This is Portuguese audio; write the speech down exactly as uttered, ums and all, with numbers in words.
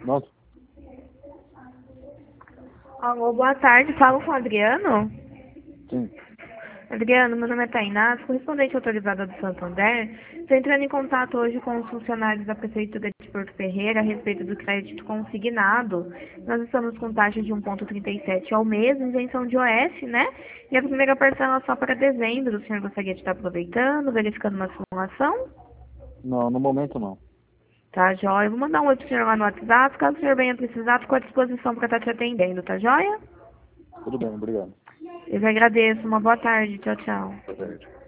Nossa, Alô, boa tarde. Falo com o Adriano. sim. Adriano, meu nome é Tainá, sou correspondente autorizada do Santander. Estou entrando em contato hoje com os funcionários da Prefeitura de Porto Ferreira a respeito do crédito consignado. Nós estamos com taxa de um vírgula trinta e sete ao mês, isenção de O S, né? E a primeira parcela só para dezembro. O senhor gostaria de estar aproveitando, verificando uma simulação? Não, no momento não. Tá, joia. Eu vou mandar um oi pro senhor lá no WhatsApp. Caso o senhor venha precisar, fico à disposição para estar te atendendo, tá joia? Tudo bem, obrigado. Eu agradeço. Uma boa tarde. Tchau, tchau. Boa tarde.